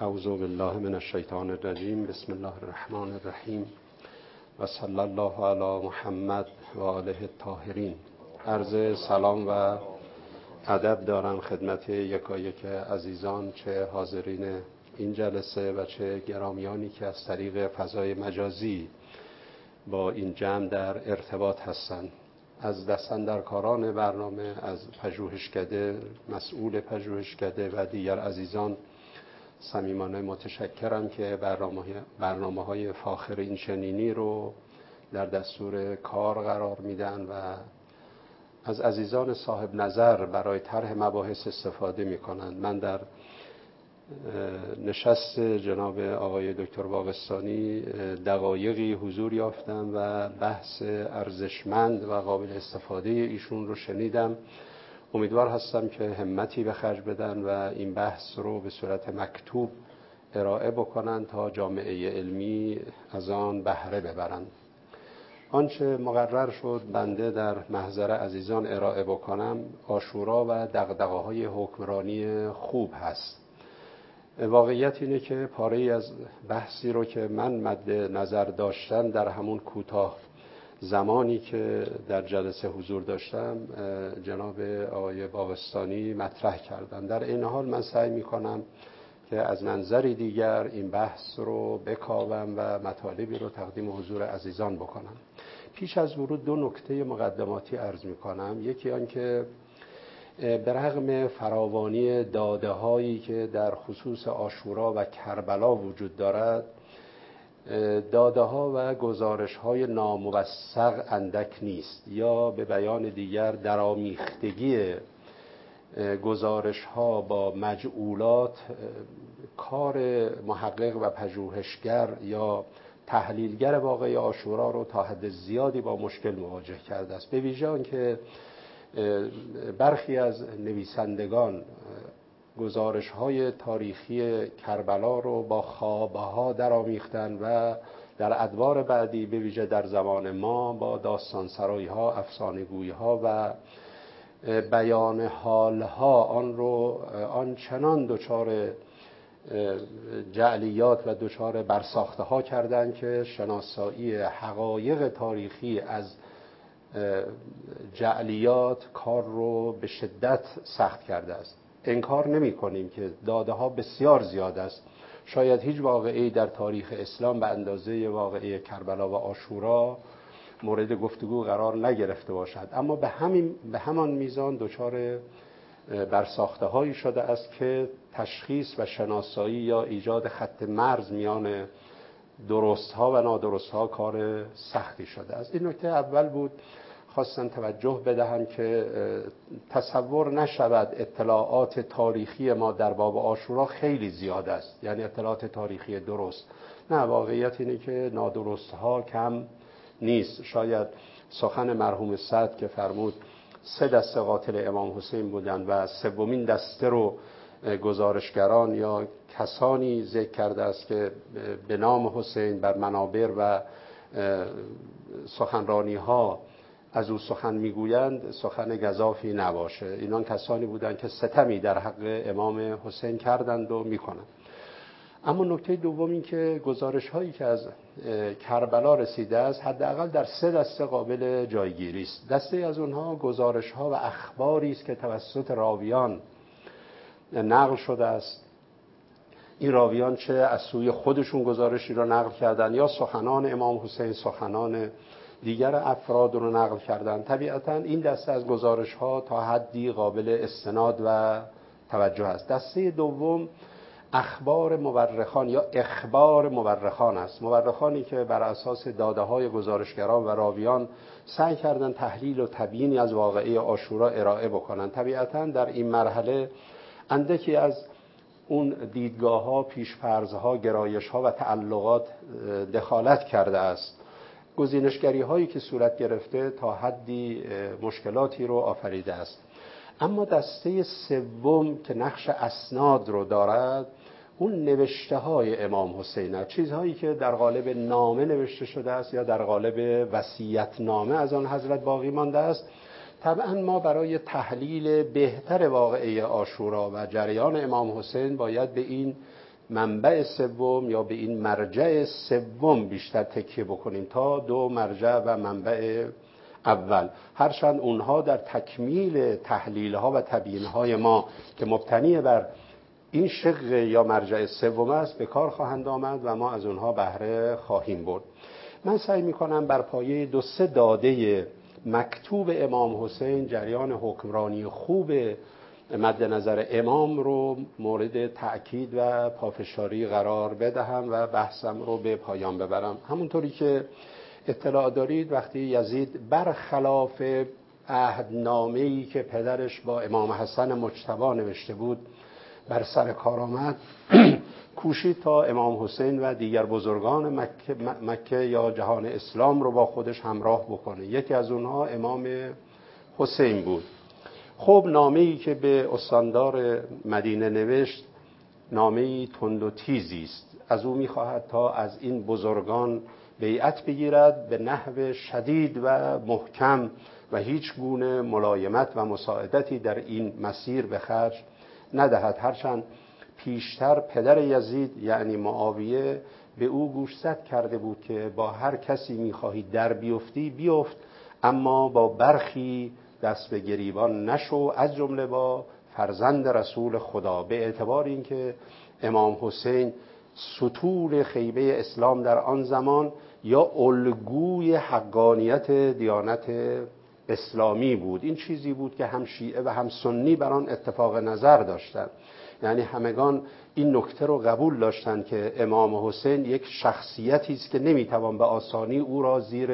اعوذ بالله من الشیطان الرجیم. بسم الله الرحمن الرحیم و صلی الله علی محمد و آله الطاهرین. عرض سلام و ادب دارم خدمت یکایک عزیزان، چه حاضرین این جلسه و چه گرامیانی که از طریق فضای مجازی با این جمع در ارتباط هستند. از دستاندرکاران برنامه، از پژوهشکده، مسئول پژوهشکده و دیگر عزیزان صمیمانه متشکرم که برنامه‌های فاخر این چنینی رو در دستور کار قرار میدن و از عزیزان صاحب نظر برای طرح مباحث استفاده میکنند. من در نشست جناب آقای دکتر باغستانی دقایقی حضور یافتم و بحث ارزشمند و قابل استفاده ایشون رو شنیدم. امیدوار هستم که همتی به خرج بدن و این بحث رو به صورت مکتوب ارائه بکنن تا جامعه علمی از آن بهره ببرند. آنچه مقرر شد بنده در محضر عزیزان ارائه بکنم عاشورا و دغدغه‌های حکمرانی خوب هست. واقعیت اینه که پاره‌ای از بحثی رو که من مد نظر داشتم در همون کوتاه زمانی که در جلسه حضور داشتم جناب آقای باغستانی مطرح کردن. در این حال من سعی میکنم که از منظری دیگر این بحث رو بکاوم و مطالبی رو تقدیم حضور عزیزان بکنم. پیش از ورود دو نکته مقدماتی عرض میکنم. یکی آن که به رغم فراوانی داده هایی که در خصوص عاشورا و کربلا وجود دارد، داده ها و گزارش های ناموثق اندک نیست، یا به بیان دیگر درآمیختگی گزارش ها با مجعولات کار محقق و پژوهشگر یا تحلیلگر واقعه عاشورا رو تا حد زیادی با مشکل مواجه کرده است. به ویژه آنکه برخی از نویسندگان گزارش های تاریخی کربلا رو با خوابه ها درآمیختن و در ادوار بعدی به ویژه در زمان ما با داستانسرایی ها، افسانه گویی ها و بیان حال ها آن چنان دچار جعلیات و دچار برساخته ها کردن که شناسایی حقایق تاریخی از جعلیات کار رو به شدت سخت کرده است. انکار نمی کنیم که داده ها بسیار زیاد است. شاید هیچ واقعه‌ای در تاریخ اسلام به اندازه واقعه کربلا و عاشورا مورد گفتگو قرار نگرفته باشد، اما به همان میزان دچار برساخته هایی شده است که تشخیص و شناسایی یا ایجاد خط مرز میان درست ها و نادرست ها کار سختی شده است. این نکته اول بود. خواستم توجه بدهم که تصور نشود اطلاعات تاریخی ما در باب عاشورا خیلی زیاد است، یعنی اطلاعات تاریخی درست. نه، واقعیت اینه که نادرست ها کم نیست. شاید سخن مرحوم سعد که فرمود 3 دسته قاتل امام حسین بودند و سومین دسته رو گزارشگران یا کسانی ذکر کرده است که به نام حسین بر منابر و سخنرانی ها از او سخن میگویند سخن گزافی نباشه. اینان کسانی بودند که ستمی در حق امام حسین کردند و میکنند. اما نکته دوم این که گزارش هایی که از کربلا رسیده است حداقل در 3 دسته قابل جایگیری است. دسته از اونها گزارش ها و اخباری است که توسط راویان نقل شده است. این راویان چه از سوی خودشون گزارشی را نقل کردن یا سخنان امام حسین، سخنان دیگر افراد رو نقل کردن. طبیعتا این دسته از گزارش ها تا حدی قابل استناد و توجه است. دسته دوم اخبار مورخان یا اخبار مورخان است. مورخانی که بر اساس داده های گزارشگران و راویان سعی کردن تحلیل و تبیینی از واقعه عاشورا ارائه بکنن. طبیعتا در این مرحله اندکی از اون دیدگاه ها، پیش‌فرض ها، گرایش ها و تعلقات دخالت کرده است. گزینشگری هایی که صورت گرفته تا حدی مشکلاتی رو آفریده است. اما دسته سوم که نقش اسناد رو دارد، اون نوشته های امام حسین است. چیزهایی که در قالب نامه نوشته شده است یا در قالب وصیت نامه از آن حضرت باقی مانده است. طبعا ما برای تحلیل بهتر واقعه عاشورا و جریان امام حسین باید به این منبع سوم یا به این مرجع سوم بیشتر تکیه بکنیم تا دو مرجع و منبع اول، هرچند اونها در تکمیل تحلیل‌ها و تبیین‌های ما که مبتنی بر این شق یا مرجع سوم است به کار خواهند آمد و ما از اونها بهره خواهیم برد. من سعی می‌کنم بر پایه 2-3 داده مکتوب امام حسین جریان حکمرانی خوب مد نظر امام رو مورد تأکید و پافشاری قرار بدهم و بحثم رو به پایان ببرم. همونطوری که اطلاع دارید وقتی یزید برخلاف عهدنامه‌ای که پدرش با امام حسن مجتبی نوشته بود بر سر کار آمد، کوشید تا امام حسین و دیگر بزرگان مکه یا جهان اسلام رو با خودش همراه بکنه. یکی از اونها امام حسین بود. خب نامه‌ای که به استاندار مدینه نوشت نامه‌ای تند و تیزی است. از او می‌خواهد تا از این بزرگان بیعت بگیرد، به نحو شدید و محکم و هیچ گونه ملایمت و مساعدتی در این مسیر به خرج ندهد. هرچند پیشتر پدر یزید یعنی معاویه به او گوشزد کرده بود که با هر کسی می‌خواهی در بیفتی بیفت، اما با برخی دست به گریبان نشو، از جمله با فرزند رسول خدا، به اعتبار اینکه امام حسین ستون خیمه اسلام در آن زمان یا الگوی حقانیت دیانت اسلامی بود. این چیزی بود که هم شیعه و هم سنی بر آن اتفاق نظر داشتند، یعنی همگان این نکته رو قبول داشتند که امام حسین یک شخصیتی است که نمیتوان به آسانی او را زیر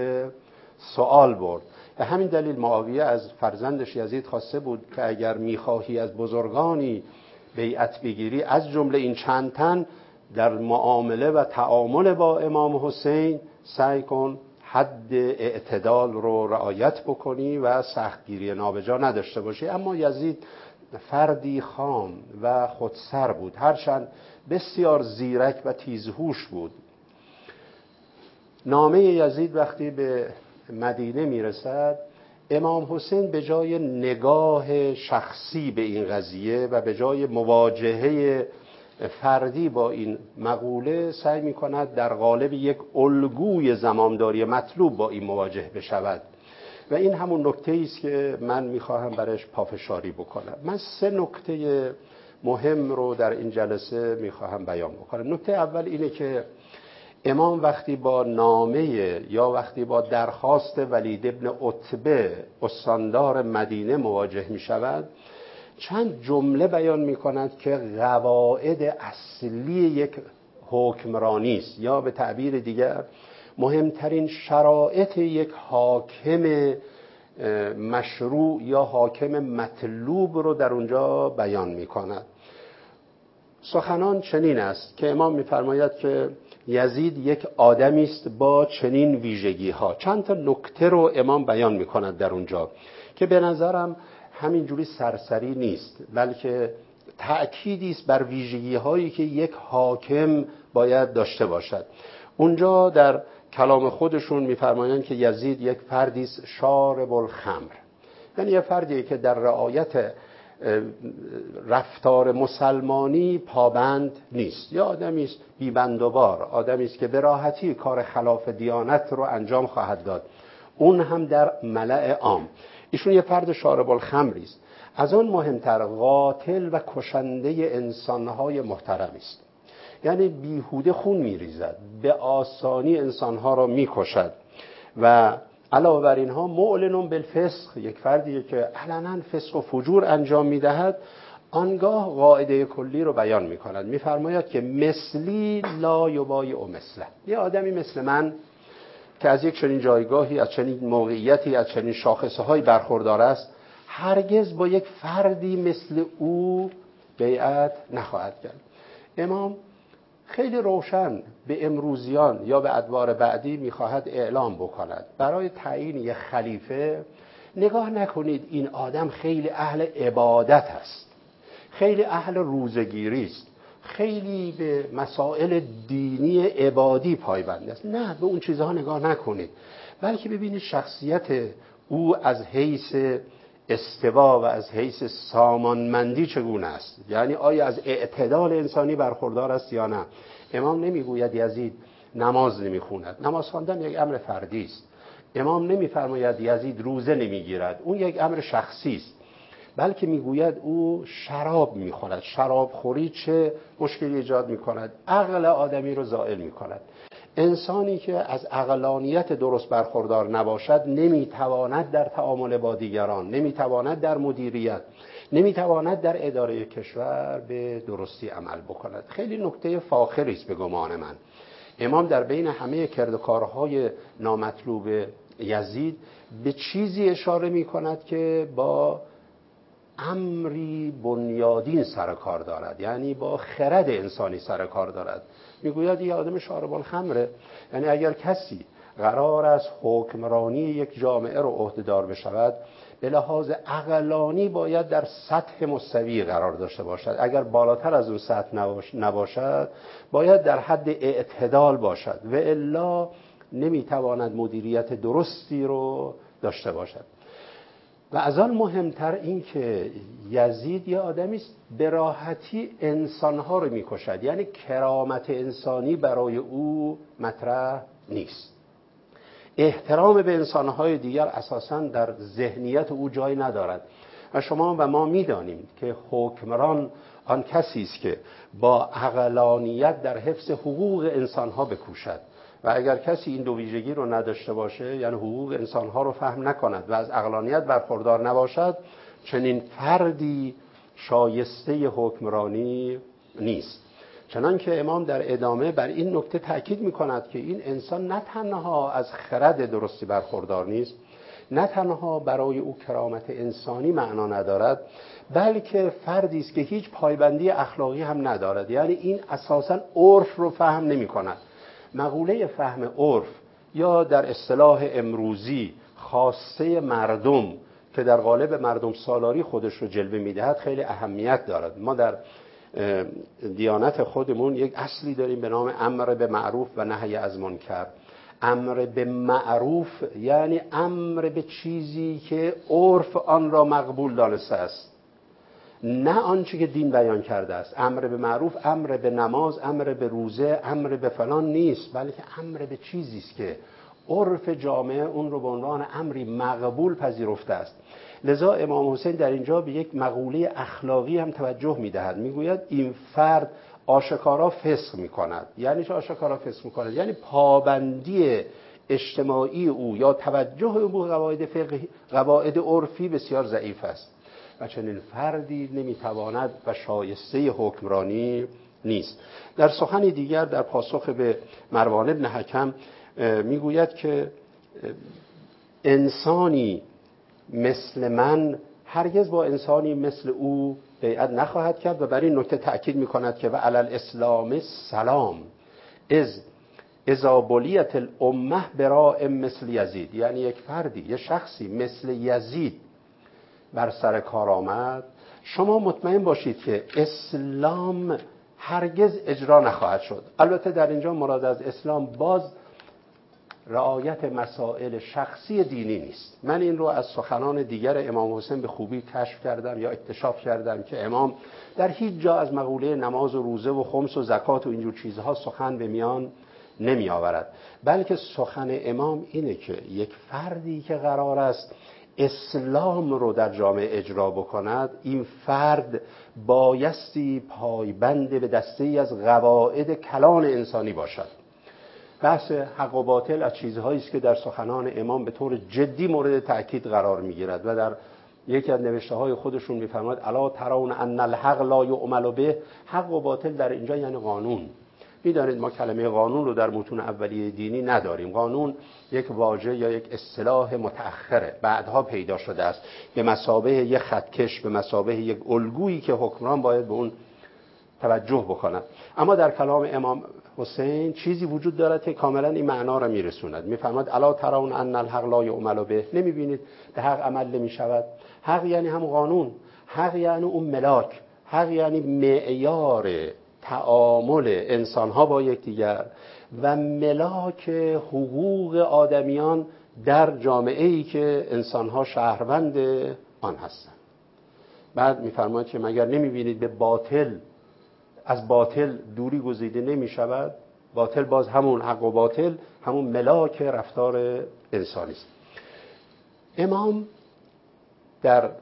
سوال برد. به همین دلیل معاویه از فرزندش یزید خواسته بود که اگر میخواهی از بزرگانی بیعت بگیری، از جمله این چند تن، در معامله و تعامل با امام حسین سعی کن حد اعتدال رو رعایت بکنی و سختگیری نابجا نداشته باشی. اما یزید فردی خام و خودسر بود، هرچند بسیار زیرک و تیزهوش بود. نامه یزید وقتی به مدینه میرسد، امام حسین به جای نگاه شخصی به این قضیه و به جای مواجهه فردی با این مقوله سعی می کند در قالب یک الگوی زمامداری مطلوب با این مواجه بشود و این همون نکته است که من میخواهم برش پافشاری بکنم. من 3 نکته مهم رو در این جلسه میخواهم بیان بکنم. نکته اول اینه که امام وقتی با نامه یا وقتی با درخواست ولید ابن عتبه استاندار مدینه مواجه می شود، چند جمله بیان می کند که قواعد اصلی یک حکمرانی است، یا به تعبیر دیگر مهمترین شرایط یک حاکم مشروع یا حاکم مطلوب رو در اونجا بیان می کند. سخنان چنین است که امام می‌فرماید که یزید یک آدمی است با چنین ویژگی‌ها. چند تا نکته رو امام بیان می‌کند در اونجا که به نظرم همینجوری سرسری نیست، بلکه تأکیدی است بر ویژگی‌هایی که یک حاکم باید داشته باشد. اونجا در کلام خودشون می‌فرمایند که یزید یک فردی است شارب الخمر، یعنی یک فردی که در رعایت رفتار مسلمانی پابند نیست، یا آدمی است بی‌بندوبار، آدمی است که به راحتی کار خلاف دیانت رو انجام خواهد داد، اون هم در ملأ عام. ایشون یه فرد شارب الخمری است. از آن مهمتر قاتل و کشنده انسان‌های محترم است، یعنی بیهوده خون می‌ریزد، به آسانی انسان‌ها را می‌کشد و علاوه بر اینها معلن بالفسق، یک فردیه که علنا فسق و فجور انجام میدهد. آنگاه قاعده کلی رو بیان میکند، میفرماید که مثلی لا یبایع مثله، یه آدمی مثل من که از یک چنین جایگاهی، از چنین موقعیتی، از چنین شاخصه‌های برخوردار است، هرگز با یک فردی مثل او بیعت نخواهد کرد. امام خیلی روشن به امروزیان یا به ادوار بعدی میخواهد اعلام بکند برای تعیین یک خلیفه نگاه نکنید این آدم خیلی اهل عبادت است، خیلی اهل روزگیری است، خیلی به مسائل دینی عبادی پایبند است. نه، به اون چیزها نگاه نکنید، بلکه ببینید شخصیت او از حیث استوا و از حیث سامانمندی چگونه است، یعنی آیا از اعتدال انسانی برخوردار است یا نه. امام نمیگوید یزید نماز نمیخوند، نماز خواندن یک امر فردی است. امام نمیفرماید یزید روزه نمیگیرد، اون یک امر شخصی است، بلکه میگوید او شراب میخورد. شراب خوری چه مشکلی ایجاد میکند؟ عقل آدمی رو زائل میکند. انسانی که از عقلانیت درست برخوردار نباشد نمیتواند در تعامل با دیگران، نمیتواند در مدیریت، نمیتواند در اداره کشور به درستی عمل بکند. خیلی نکته فاخری است به گمان من. امام در بین همه کردوکارهای نامطلوب یزید به چیزی اشاره میکند که با امری بنیادین سر کار دارد، یعنی با خرد انسانی سر کار دارد. میگوید یه آدم شارب الخمره، یعنی اگر کسی قرار است حکمرانی یک جامعه رو عهده‌دار بشود، به لحاظ عقلانی باید در سطح مستوی قرار داشته باشد. اگر بالاتر از اون سطح نباشد باید در حد اعتدال باشد و الا نمیتواند مدیریت درستی رو داشته باشد. و از آن مهمتر این که یزید یه آدمی است به راحتی انسانها رو میکشد، یعنی کرامت انسانی برای او مطرح نیست. احترام به انسانهای دیگر اساساً در ذهنیت او جای ندارد. و شما و ما میدانیم که حکمران آن کسی است که با عقلانیت در حفظ حقوق انسانها بکوشد و اگر کسی این دو ویژگی رو نداشته باشه، یعنی حقوق انسانها رو فهم نکند و از عقلانیت برخوردار نباشد، چنین فردی شایسته حکمرانی نیست. چنانکه امام در ادامه بر این نکته تأکید می‌کند که این انسان نه تنها از خرد درستی برخوردار نیست، نه تنها برای او کرامت انسانی معنا ندارد، بلکه فردی است که هیچ پایبندی اخلاقی هم ندارد، یعنی این اساساً عرف رو فهم نمی‌کند. مقوله فهم عرف یا در اصطلاح امروزی خاصه مردم که در قالب مردم سالاری خودش رو جلوه می‌دهد خیلی اهمیت دارد. ما در دیانت خودمون یک اصلی داریم به نام امر به معروف و نهی از منکر. امر به معروف یعنی امر به چیزی که عرف آن را مقبول دانسته است، نه آنچه که دین بیان کرده است. امر به معروف امر به نماز، امر به روزه، امر به فلان نیست، بلکه امر به چیزی است که عرف جامعه اون رو به عنوان امری مقبول پذیرفته است. لذا امام حسین در اینجا به یک مقوله اخلاقی هم توجه می‌دهد. میگوید این فرد آشکارا فسق می‌کند. یعنی چه آشکارا فسق می‌کند؟ یعنی پابندی اجتماعی او یا توجه او به قواعد فقهی، قواعد عرفی بسیار ضعیف است و چنین فردی نمی‌تواند و شایسته حکمرانی نیست. در سخن دیگر در پاسخ به مروان بن حکم میگوید که انسانی مثل من هرگز با انسانی مثل او بیعت نخواهد کرد و بر این نکته تأکید می‌کند که و علی الاسلام سلام اذا بلیت الامه براء مثل یزید، یعنی یک فردی، یک شخصی مثل یزید بر سر کار آمد، شما مطمئن باشید که اسلام هرگز اجرا نخواهد شد. البته در اینجا مراد از اسلام باز رعایت مسائل شخصی دینی نیست. من این رو از سخنان دیگر امام حسین به خوبی کشف کردم یا اکتشاف کردم که امام در هیچ جا از مقوله نماز و روزه و خمس و زکات و اینجور چیزها سخن به میان نمی آورد، بلکه سخن امام اینه که یک فردی که قرار است اسلام رو در جامعه اجرا بکند، این فرد بایستی پایبند به دسته‌ای از قواعد کلان انسانی باشد. بحث حق و باطل از چیزهایی است که در سخنان امام به طور جدی مورد تأکید قرار می‌گیرد و در یکی از نوشته‌های خودشون می‌فرماید الا ترون ان الحق لا یعمل به. حق و باطل در اینجا یعنی قانون. می‌دانید ما کلمه قانون رو در متون اولیه دینی نداریم. قانون یک واژه یا یک اصطلاح متأخره، بعدها پیدا شده است، به مثابه یک خطکش، به مثابه یک الگویی که حکمران باید به اون توجه بکنند. اما در کلام امام حسین چیزی وجود دارد که کاملا این معنا را میرسوند. میفرماید الا ترون ان الحق لا یعمل به. نمیبینید به حق عمل نمیشود؟ حق یعنی هم قانون، حق یعنی اون ملاک، حق یعنی معیار تعامل انسانها با یکدیگر و ملاک حقوق آدمیان در جامعه‌ای که انسانها شهروند آن هستند. بعد می‌فرماید که مگر نمی‌بینید به باطل از باطل دوری گزیده نمی‌شود؟ باطل باز همون حق و باطل همون ملاک رفتار انسانی است. امام در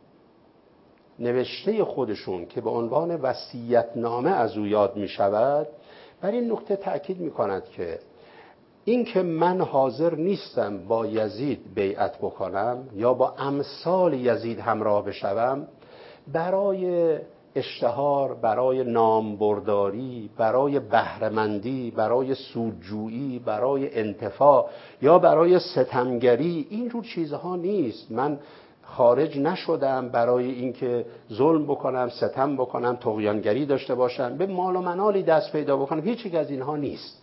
نوشته خودشون که به عنوان وصیت‌نامه از او یاد می‌شود بر این نکته تأکید می‌کند که این که من حاضر نیستم با یزید بیعت بکنم یا با امثال یزید همراه بشوم برای اشتهار، برای نامبرداری، برای بهره‌مندی، برای سودجویی، برای انتفاع یا برای ستمگری، اینجور چیزها نیست. من خارج نشدم برای اینکه ظلم بکنم، ستم بکنم، طغیانگری داشته باشم، به مال و منالی دست پیدا بکنم، هیچ یک از اینها نیست.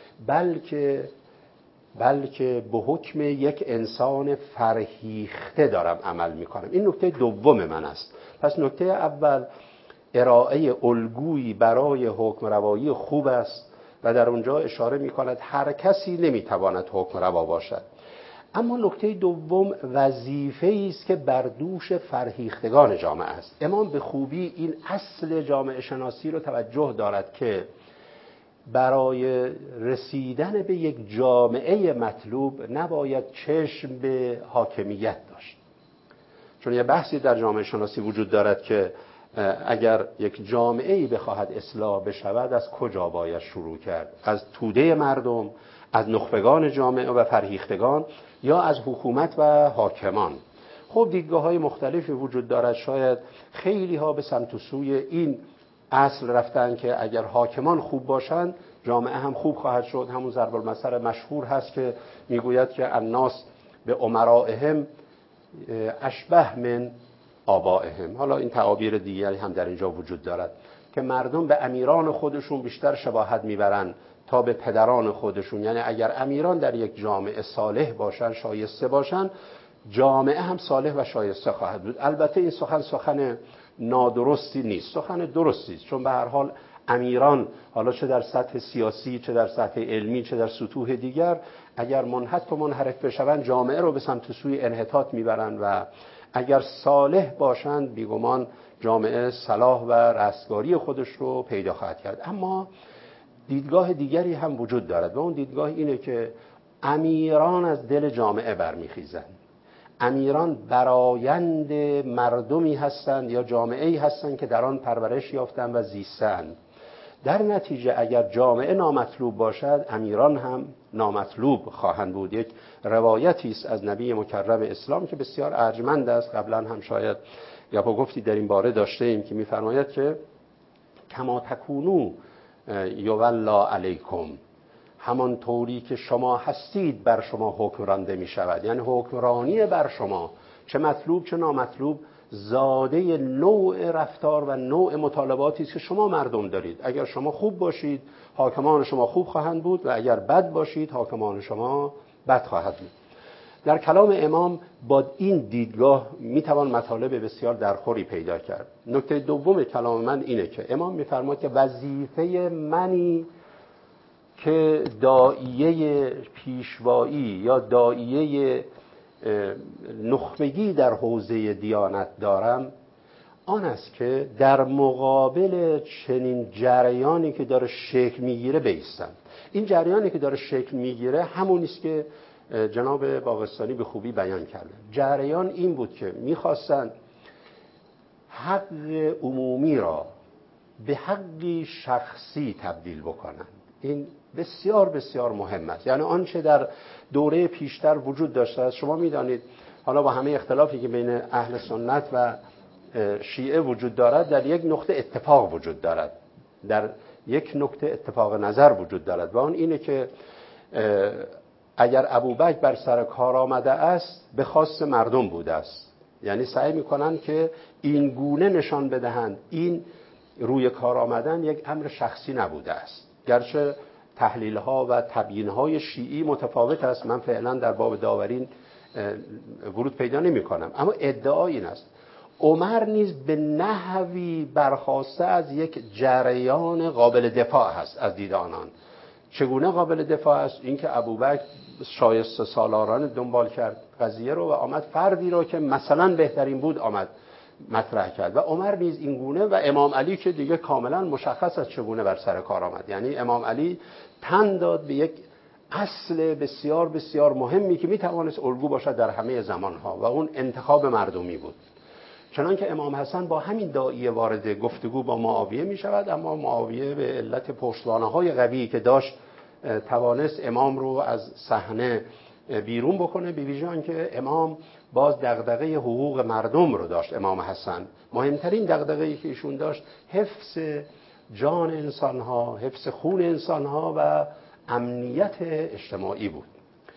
بلکه به حکم یک انسان فرهیخته دارم عمل میکنم. این نکته دوم من است. پس نکته اول ارائه الگویی برای حکم روایی خوب است و در اونجا اشاره میکند هر کسی نمیتواند حکم روا باشد. اما نکته دوم وظیفه‌ای است که بر دوش فرهیختگان جامعه است. امام به خوبی این اصل جامعه شناسی رو توجه دارد که برای رسیدن به یک جامعه مطلوب نباید چشم به حاکمیت داشت. چون یه بحثی در جامعه شناسی وجود دارد که اگر یک جامعه‌ای بخواهد اصلاح بشود از کجا باید شروع کرد؟ از توده مردم، از نخبگان جامعه و فرهیختگان یا از حکومت و حاکمان؟ خب دیدگاه‌های مختلفی وجود دارد. شاید خیلی ها به سمت و سوی این اصل رفتن که اگر حاکمان خوب باشند جامعه هم خوب خواهد شد. همون ضرب المثل مشهور هست که میگوید که الناس به امرائهم اشبه من آبائهم. حالا این تعابیر دیگری هم در اینجا وجود دارد که مردم به امیران خودشون بیشتر شباهت میبرن تا به پدران خودشون. یعنی اگر امیران در یک جامعه صالح باشن، شایسته باشن، جامعه هم صالح و شایسته خواهد بود. البته این سخن نادرستی نیست، سخن درستی است، چون به هر حال امیران حالا چه در سطح سیاسی، چه در سطح علمی، چه در سطوح دیگر اگر منحط و منحرف بشوند جامعه رو به سمت سوی انحطاط میبرند و اگر صالح باشند بیگمان جامعه صلاح و رستگاری خودش رو پیدا خواهد کرد. اما دیدگاه دیگری هم وجود دارد و اون دیدگاه اینه که امیران از دل جامعه برمیخیزند. امیران برآیند مردمی هستند یا جامعه‌ای هستند که در آن پرورش یافتند و زیستند. در نتیجه اگر جامعه نامطلوب باشد امیران هم نامطلوب خواهند بود. یک روایتی است از نبی مکرم اسلام که بسیار ارجمند است. قبلا هم شاید گپ و گفتی در این باره داشته ایم که می‌فرماید که کما تکونو یولا علیکم، همان طوری که شما هستید بر شما حکم رانده می شود. یعنی حکمرانی بر شما چه مطلوب چه نامطلوب زاده نوع رفتار و نوع مطالباتی است که شما مردم دارید. اگر شما خوب باشید حاکمان شما خوب خواهند بود و اگر بد باشید حاکمان شما بد خواهد بود. در کلام امام با این دیدگاه میتوان مطالب بسیار درخوری پیدا کرد. نکته دوم کلام من اینه که امام میفرماید که وظیفه منی که داعیه پیشوایی یا داعیه نخبگی در حوزه دیانت دارم آن است که در مقابل چنین جریانی که داره شکل میگیره بایستم. این جریانی که داره شکل میگیره همون است که جناب باغستانی به خوبی بیان کرده. جریان این بود که میخواستن حق عمومی را به حقی شخصی تبدیل بکنن. این بسیار بسیار مهم است. یعنی آنچه در دوره پیشتر وجود داشته است، شما میدانید حالا با همه اختلافی که بین اهل سنت و شیعه وجود دارد در یک نقطه اتفاق وجود دارد، در یک نقطه اتفاق نظر وجود دارد و آن اینه که اگر ابوبکر بر سر کار آمده است به خواست مردم بوده است. یعنی سعی میکنن که این گونه نشان بدهند این روی کار آمدن یک امر شخصی نبوده است. گرچه تحلیل ها و تبیین های شیعی متفاوت است، من فعلا در باب داورین ورود پیدا نمی کنم، اما ادعا این است عمر نیز به نحوی برخواسته از یک جریان قابل دفاع هست از دید آنان چگونه قابل دفاع است؟ اینکه ابوبکر شایسته سالارانه دنبال کرد قضیه رو و آمد فردی رو که مثلا بهترین بود آمد مطرح کرد و عمر نیز این گونه و امام علی که دیگه کاملا مشخص است چگونه بر سر کار آمد. یعنی امام علی تن داد به یک اصل بسیار بسیار مهمی که میتوانست الگو باشد در همه زمانها و اون انتخاب مردمی بود. چنانکه امام حسن با همین داعیه وارد گفتگو با معاویه می شود، اما معاویه به علت پشتوانه‌های قوی که داشت توانست امام رو از صحنه بیرون بکنه، به ویژه آنکه امام باز دغدغه حقوق مردم رو داشت. امام حسن مهمترین دغدغه‌ای که ایشون داشت حفظ جان انسان‌ها، حفظ خون انسان‌ها و امنیت اجتماعی بود.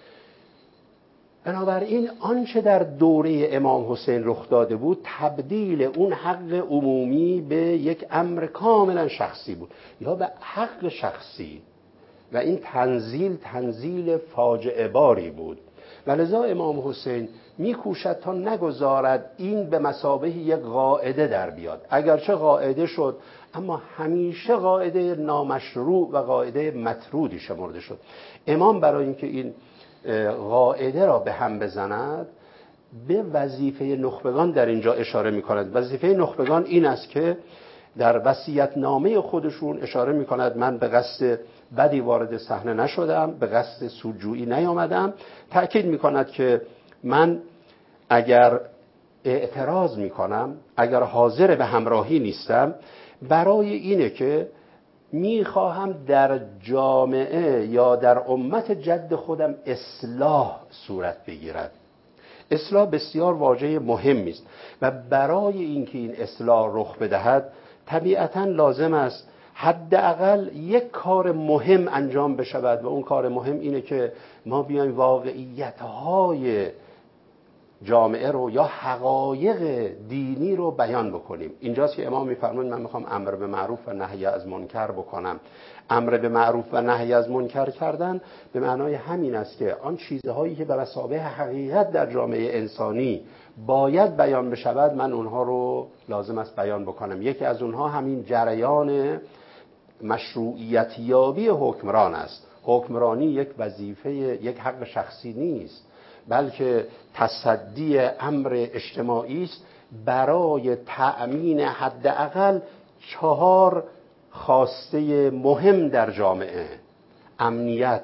بنابراین آنچه در دوره امام حسین رخ داده بود تبدیل اون حق عمومی به یک امر کاملا شخصی بود یا به حق شخصی و این تنزیل فاجعه باری بود و لذا امام حسین میکوشد تا نگذارد این به مثابه یک قاعده در بیاد. اگرچه قاعده شد اما همیشه قاعده نامشروع و قاعده مطرودی شمرده شد. امام برای اینکه این قاعده را به هم بزند به وظیفه نخبگان در اینجا اشاره می کند. وظیفه نخبگان این است که در وصیت‌نامه خودشون اشاره می کند من به قصد بدی وارد صحنه نشدم، به قصد سودجویی نیامدم. تأکید می کند که من اگر اعتراض می کنم، اگر حاضر به همراهی نیستم، برای اینه که میخواهم در جامعه یا در امت جد خودم اصلاح صورت بگیرد. اصلاح بسیار واژه مهمی است و برای اینکه این اصلاح رخ بدهد طبیعتاً لازم است حداقل یک کار مهم انجام بشود و اون کار مهم اینه که ما بیایم واقعیت‌های جامعه رو یا حقایق دینی رو بیان بکنیم. اینجاست که امام میفرمایند من میخوام امر به معروف و نهی از منکر بکنم. امر به معروف و نهی از منکر کردن به معنای همین است که آن چیزهایی که به مثابه حقیقت در جامعه انسانی باید بیان بشود من اونها رو لازم است بیان بکنم. یکی از اونها همین جریان مشروعیت یابی حکمران است. حکمرانی یک وظیفه، یک حق شخصی نیست، بلکه تصدی امر اجتماعی است برای تأمین حداقل 4 خواسته مهم در جامعه: امنیت،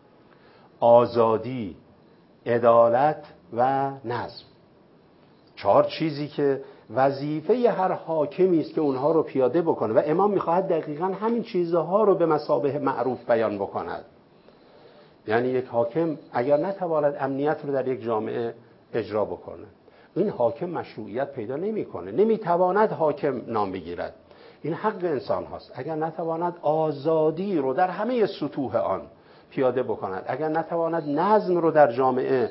آزادی، عدالت و نظم. 4 چیزی که وظیفه هر حاکمی است که اونها رو پیاده بکنه و امام میخواهد دقیقاً همین چیزها رو به مثابه معروف بیان بکند. یعنی یک حاکم اگر نتواند امنیت رو در یک جامعه اجرا بکنه، این حاکم مشروعیت پیدا نمیکنه، نمیتواند حاکم نام بگیرد. این حق انسان هاست. اگر نتواند آزادی رو در همه سطوح آن پیاده بکند، اگر نتواند نظم رو در جامعه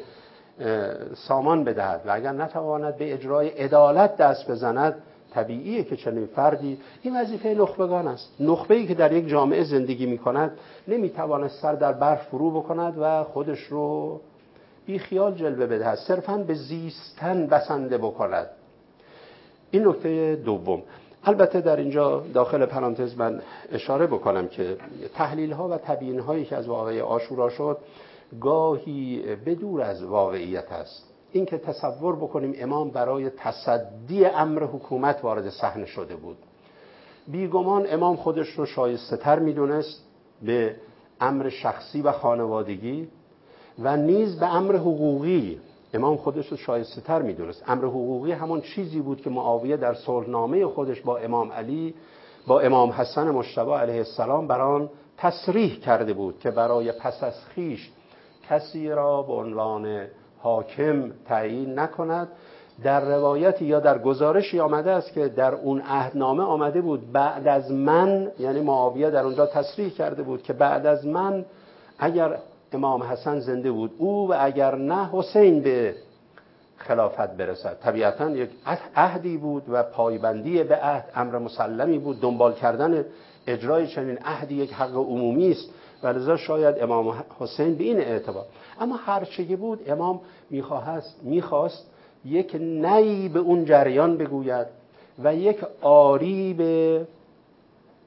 سامان بدهد و اگر نتواند به اجرای عدالت دست بزند، طبیعیه که چنین فردی، این وظیفه نخبگان است. نخبه‌ای که در یک جامعه زندگی می‌کند نمی‌تواند سر در برف فرو بکند و خودش رو بی خیال جلوه بدهد، صرفاً به زیستن بسنده بکند. این نکته دوم. البته در اینجا داخل پرانتز من اشاره بکنم که تحلیل‌ها و تبیین‌هایی که از واقعه عاشورا شد گاهی بدور از واقعیت است. این که تصور بکنیم امام برای تصدی امر حکومت وارد صحنه شده بود. بیگمان امام خودش رو شایسته تر میدونست به امر شخصی و خانوادگی و نیز به امر حقوقی. امام خودش رو شایسته تر میدونست. امر حقوقی همون چیزی بود که معاویه در صلحنامه خودش با امام علی، با امام حسن مجتبی علیه السلام بر آن تصریح کرده بود که برای پس از خویش کسی را به عنوان حاکم تعیین نکند. در روایتی یا در گزارشی آمده است که در اون عهدنامه آمده بود بعد از من، یعنی معاویه در اونجا تصریح کرده بود که بعد از من اگر امام حسن زنده بود او و اگر نه حسین به خلافت برسد. طبیعتاً یک عهدی بود و پایبندی به عهد امر مسلمی بود. دنبال کردن اجرای چنین عهدی یک حق عمومی است و لذا شاید امام حسین به این اعتبار. اما هر چه بود امام میخواست یک نی به اون جریان بگوید و یک آری به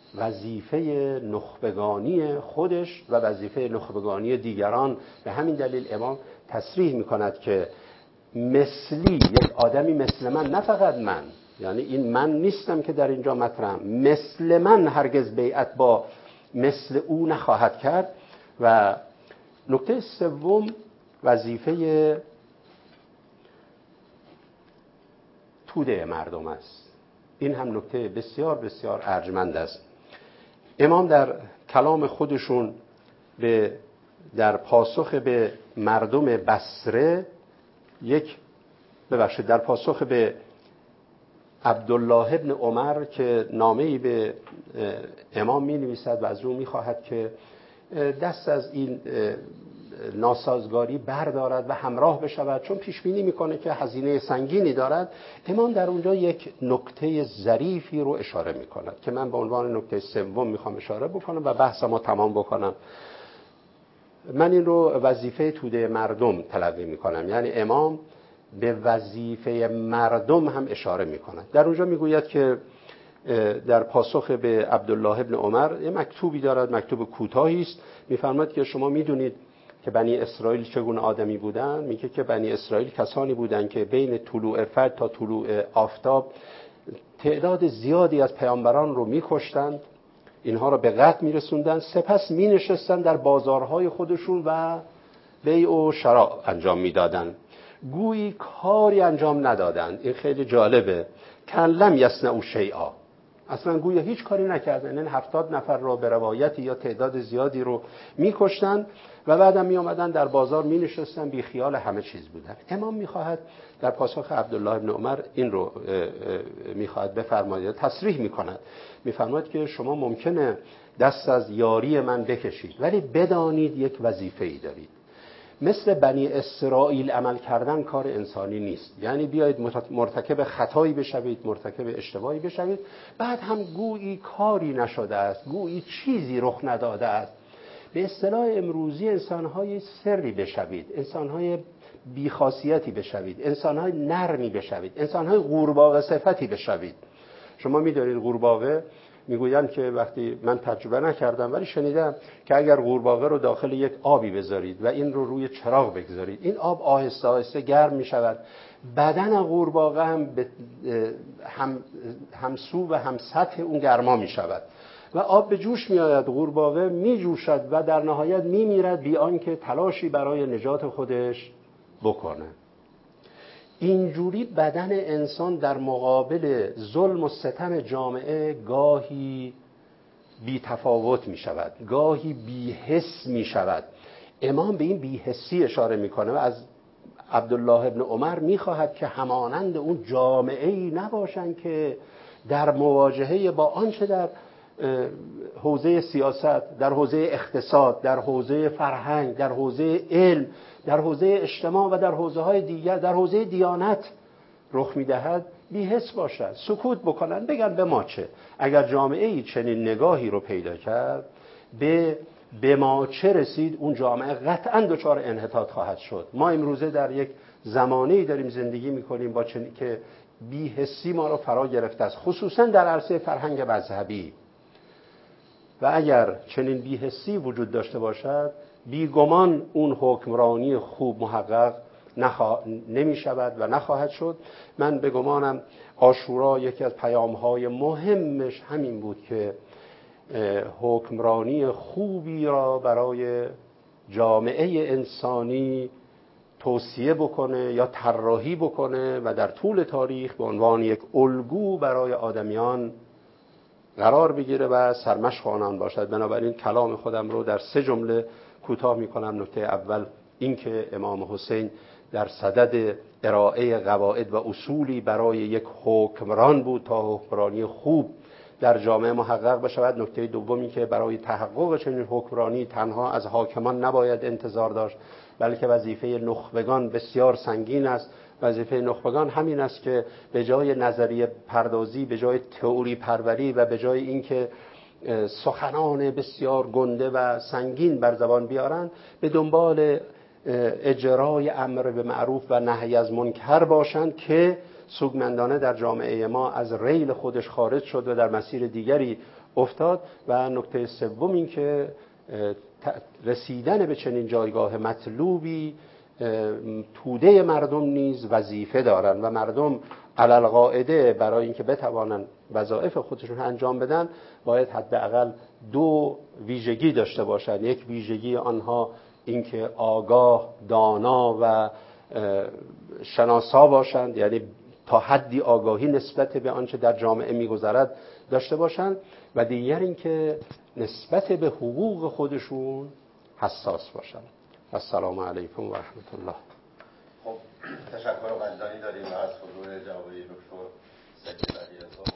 وظیفه نخبگانی خودش و وظیفه نخبگانی دیگران. به همین دلیل امام تصریح می‌کند که مثلی، یک آدمی مثل من، نه فقط من، یعنی این من نیستم که در اینجا مطرحم، مثل من هرگز بیعت با مثل او نخواهد کرد. و نکته سوم وظیفه توده مردم است. این هم نکته بسیار بسیار ارجمند است. امام در کلام خودشون در پاسخ به مردم بصره در پاسخ به عبدالله ابن عمر که نامه‌ای به امام می‌نویسد و از او می‌خواهد که دست از این ناسازگاری بردارد و همراه بشود، چون پیش بینی میکنه که هزینه سنگینی دارد. امام در اونجا یک نکته ظریفی رو اشاره میکند که من به عنوان نکته سوم میخوام اشاره بکنم و بحثمو تمام بکنم. من این رو وظیفه توده مردم تلقی میکنم، یعنی امام به وظیفه مردم هم اشاره میکند. در اونجا میگوید که در پاسخ به عبدالله ابن عمر یه مکتوبی دارد، مکتوب کوتاهی است. میفرماید که شما میدونید که بنی اسرائیل چگونه آدمی بودن؟ میگه که بنی اسرائیل کسانی بودن که بین طلوع فجر تا طلوع آفتاب تعداد زیادی از پیامبران رو میکشتند، اینها رو به قتل میرسوندن، سپس مینشستن در بازارهای خودشون و بیع و شراء انجام میدادن، گویی کاری انجام ندادند. این خیلی جالبه. کن لم یصنعوا شیئا، اصلا گویا هیچ کاری نکردن. این 70 نفر رو به روایتی یا تعداد زیادی رو میکشتن و بعدم میآمدن در بازار مینشستن، بی خیال همه چیز بودن. امام میخواهد در پاسخ عبدالله ابن عمر این رو میخواهد بفرماید، تصریح میکند، میفرماید که شما ممکنه دست از یاری من بکشید، ولی بدانید یک وظیفه‌ای دارید. مثل بنی اسرائیل عمل کردن کار انسانی نیست، یعنی بیایید مرتکب خطایی بشوید، مرتکب اشتباهی بشوید، بعد هم گویی کاری نشده است، گویی چیزی رخ نداده است. به اصطلاح امروزی انسان‌های سری بشوید، انسان‌های بی‌خاصیتی بشوید، انسان‌های نرمی بشوید، انسان‌های قورباغه صفتی بشوید. شما می‌دونید قورباغه، میگویند که وقتی من تجربه نکردم ولی شنیدم که اگر قورباغه رو داخل یک آبی بذارید و این رو روی چراغ بگذارید، این آب آهسته آهسته گرم می شود، بدن قورباغه هم همسو و هم سطح اون گرما می شود و آب به جوش می آید، قورباغه می جوشد و در نهایت می میرد بی آنکه تلاشی برای نجات خودش بکنه. اینجوری بدن انسان در مقابل ظلم و ستم جامعه گاهی بی تفاوت می شود، گاهی بی حس می شود. امام به این بی حسی اشاره می کنه و از عبدالله ابن عمر می خواهد که همانند اون جامعه‌ای نباشند که در مواجهه با آنچه در حوزه سیاست، در حوزه اقتصاد، در حوزه فرهنگ، در حوزه علم، در حوزه اجتماع و در حوزه‌های دیگر، در حوزه دیانت رخ می‌دهد بی‌حس باشد، سکوت بکنن، بگن به ما چه. اگر جامعه‌ای چنین نگاهی رو پیدا کرد، به ما چه رسید، اون جامعه قطعاً دچار انحطاط خواهد شد. ما امروزه در یک زمانه‌ای داریم زندگی می‌کنیم با چنین که بی‌حسی ما رو فرا گرفته است، خصوصاً در عرصه فرهنگ مذهبی. و اگر چنین بی‌حسی وجود داشته باشد، بیگمان اون حکمرانی خوب محقق نمی شود و نخواهد شد. من به گمانم عاشورا یکی از پیام‌های مهمش همین بود که حکمرانی خوبی را برای جامعه انسانی توصیه بکنه یا طراحی بکنه و در طول تاریخ به عنوان یک الگو برای آدمیان قرار بگیره و سرمشق آنان باشد. بنابراین کلام خودم رو در 3 جمله کوتاه میکنم. نکته اول این که امام حسین در صدد ارائه قواعد و اصولی برای یک حکمران بود تا حکمرانی خوب در جامعه محقق بشود. نکته دومی که برای تحقق چنین حکمرانی تنها از حاکمان نباید انتظار داشت، بلکه وظیفه نخبگان بسیار سنگین است. وظیفه نخبگان همین است که به جای نظریه پردازی، به جای تئوری پروری و به جای اینکه سخنان بسیار گنده و سنگین بر زبان بیارن، به دنبال اجرای امر به معروف و نهی از منکر باشند که سوگمندانه در جامعه ما از ریل خودش خارج شد و در مسیر دیگری افتاد. و نکته سوم این که رسیدن به چنین جایگاه مطلوبی توده مردم نیز وظیفه دارن و مردم علل قاعده برای اینکه بتوانن وظایف خودشون انجام بدن باید حداقل دو ویژگی داشته باشن. یک ویژگی آنها اینکه آگاه، دانا و شناسا باشند، یعنی تا حدی آگاهی نسبت به آنچه در جامعه میگذرد داشته باشند، و دیگر اینکه نسبت به حقوق خودشون حساس باشند. السلام علیکم و رحمت الله. خب تشکر قدردانی داریم از حضور جناب دکتر سید علیرضا.